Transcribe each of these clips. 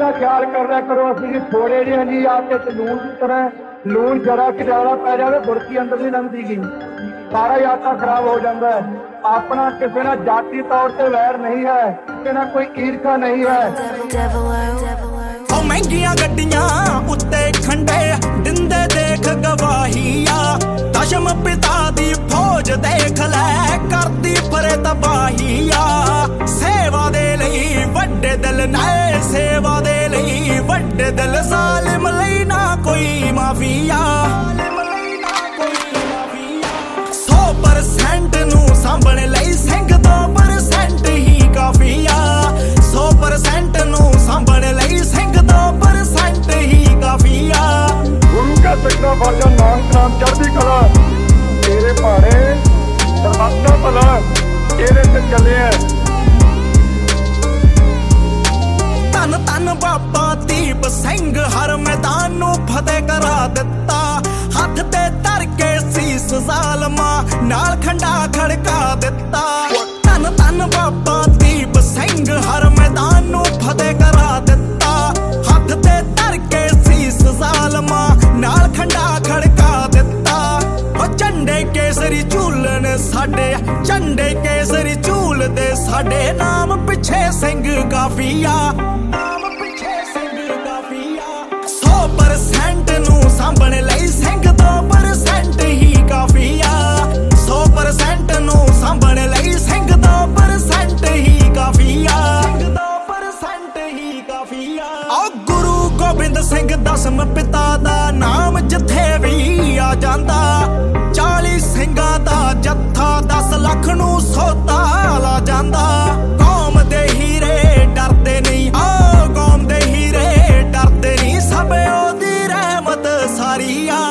ਦਾ ਖਿਆਲ ਕਰਨਾ ਕਰੋ। ਅਸੀਂ ਜੀ ਥੋੜੇ ਜਿਹੇ ਜੀ ਆਟੇ ਚ ਲੂਣ ਦੀ ਤਰ੍ਹਾਂ ਲੂਣ ਜਰਾ ਕਿ ਜ਼ਿਆਦਾ ਪੈ ਜਾਵੇ ਬੁਰਕੀ ਅੰਦਰ ਨਹੀਂ ਲੰਘਦੀ ਗੀ, ਸਾਰਾ ਹੀ ਆਟਾ ਖਰਾਬ ਹੋ ਜਾਂਦਾ ਹੈ। ਆਪਣਾ ਕਿਸੇ ਨਾਲ ਜਾਤੀ ਤੌਰ ਤੇ ਵੈਰ ਨਹੀਂ ਹੈ, ਕਿਸੇ ਨਾਲ ਕੋਈ ਈਰਖਾ ਨਹੀਂ ਹੈ। ਉਹ ਮਹਿੰਗੀਆਂ ਗੱਡੀਆਂ ਉੱਤੇ ਖੰਡੇ ਦਿੰਦੇ ਦੇਖ ਗਵਾਹੀਆ, ਦਸ਼ਮ ਪਿਤਾ ਦੀ ਫੌਜ ਦੇਖ ਲੈ ਕਰਦੀ ਫਰੇ ਤਬਾਹੀਆ। ਸੇਵਾ ਦੇ ਲਈ ਵੱਡੇ ਦਿਲ ਨੇ, ਸੇਵਾ ਦੇ ਲਈ ਵੱਡੇ ਦਿਲ, ਜ਼ਾਲਿਮ ਲਈ ਨਾ ਕੋਈ ਮਾਫੀਆ। 100% ਨੂੰ ਸਾਂਭਣ ਲਈ ਸਿੰਘ 2% ਹੀ ਕਾਫੀਆ। 100% ਨੂੰ ਸਾਂਭਣ ਲਈ ਸਿੰਘ 2% ਹੀ ਕਾਫੀਆ। ਗੁਰੂ ਕਾ ਸਿੱਖਣਾ ਫਰਜ਼ਾ ਨਾਨਕ ਨਾਮ ਚੜ੍ਹਦੀ ਕਲਾ, ਤੇਰੇ ਭਾਣੇ ਸਰਬੱਤ ਭਲਾ ਇਹਦੇ ਤੇ ਚੱਲੇ ਆ। ਧੰਨ ਧੰਨ ਬਾਬਾ ਦੀਪ ਸਿੰਘ ਹਰ ਮੈਦਾਨ ਨੂੰ ਫਤਿਹ ਕਰਾ ਦਿੱਤਾ, ਹੱਥ ਤੇ ਧਰ ਕੇ ਸੀਸ ਜ਼ਾਲਮਾਂ ਨਾਲ ਖੰਡਾ ਖੜਕਾ ਦਿੱਤਾ। ਧੰਨ ਧੰਨ ਬਾਬਾ ਦੀਪ ਸਿੰਘ ਹਰ ਮੈਦਾਨ ਨੂੰ ਫਤਿਹ ਕਰਾ ਦਿੱਤਾ, ਹੱਥ ਤੇ ਧਰ ਕੇ ਸੀਸ ਜ਼ਾਲਮਾਂ ਨਾਲ ਖੰਡਾ ਖੜਕਾ ਦਿੱਤਾ। ਉਹ ਝੰਡੇ ਕੇਸਰੀ ਝੂਲਣ ਸਾਡੇ, ਝੰਡੇ ਕੇਸਰੀ ਝੂਲਦੇ ਸਾਡੇ, ਨਾਮ ਪਿੱਛੇ ਸਿੰਘ ਕਾਫੀਆ, ਨਾਮ ਪਿੱਛੇ ਸਿੰਘ ਕਾਫੀਆ। 100% ਨੂੰ ਸਾਂਭਣ ਲਈ ਸਿੰਘ 2% ਹੀ ਕਾਫੀਆ। 100% ਨੂੰ ਸਾਂਭਣ ਲਈ ਸਿੰਘ 2% ਹੀ ਕਾਫੀਆ, 2% ਹੀ ਕਾਫੀਆ। ਆਓ ਗੁਰੂ ਗੋਬਿੰਦ ਸਿੰਘ ਦਸਮ ਪਿਤਾ ਦਾ ਨਾਮ ਜਿੱਥੇ ਵੀ ਆ ਜਾਂਦਾ, 40 ਸਿੰਘਾਂ ਦਾ ਜੱਥਾ 10 ਲੱਖ ਨੂੰ ਸੌਦਾ ਲਾ ਜਾਂਦਾ। ਕੌਮ ਦੇ ਹੀਰੇ ਡਰਦੇ ਨਹੀਂ, ਆਹ ਕੌਮ ਦੇ ਹੀਰੇ ਡਰਦੇ ਨਹੀਂ, ਸਭ ਉਹਦੀ ਰਹਿਮਤ ਸਾਰੀ ਆ।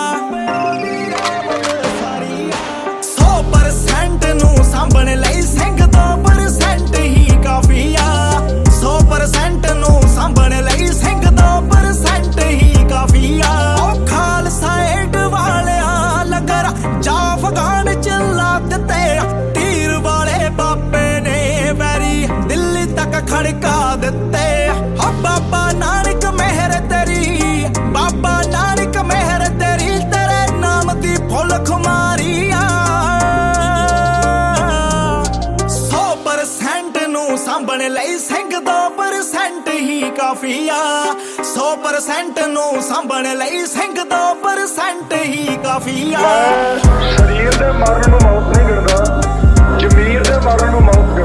100% ਨੂੰ ਸਾਂਭਣ ਲਈ ਸਿੰਘ 2% ਹੀ ਕਾਫੀਆ। 100% ਨੂੰ ਸਾਂਭਣ ਲਈ ਸਿੰਘ 2% ਹੀ ਕਾਫੀਆ। ਉਹ ਖਾਲਸਾ ਏਡ ਵਾਲਿਆਂ ਲੰਗਰ ਜਾਂ ਅਫਗਾਨ ਚ ਲਾ ਦਿੱਤੇ, ਤੀਰ ਵਾਲੇ ਬਾਬੇ ਨੇ ਵੈਰੀ ਦਿੱਲੀ ਤੱਕ ਖੜਕਾ ਦਿੱਤੇ। ਹੋ ਬਾਬਾ ਨਾਨਕ ਮਿਹਰ ਤੇਰੀ, ਬਾਬਾ ਨਾਨਕ ਮਿਹਰ ਤੇਰੀ, ਤੇਰੇ ਨਾਮ ਦੀ ਫੁੱਲ ਖੁਮਾਰੀਆ। 100% ਨੂੰ ਸਾਂਭਣ ਲਈ ਸਿੰਘ 2% ਹੀ ਕਾਫੀਆ। 100% ਨੂੰ ਸਾਂਭਣ ਲਈ ਸਿੰਘ 2% ਹੀ ਕਾਫੀਆ। ਸਰੀਰ ਦੇ ਮਰਨ ਨੂੰ ਮੌਤ ਨਹੀਂ ਮਿਲਦਾ, ਜ਼ਮੀਰ ਦੇ ਮਰਨ ਨੂੰ ਮੌਤ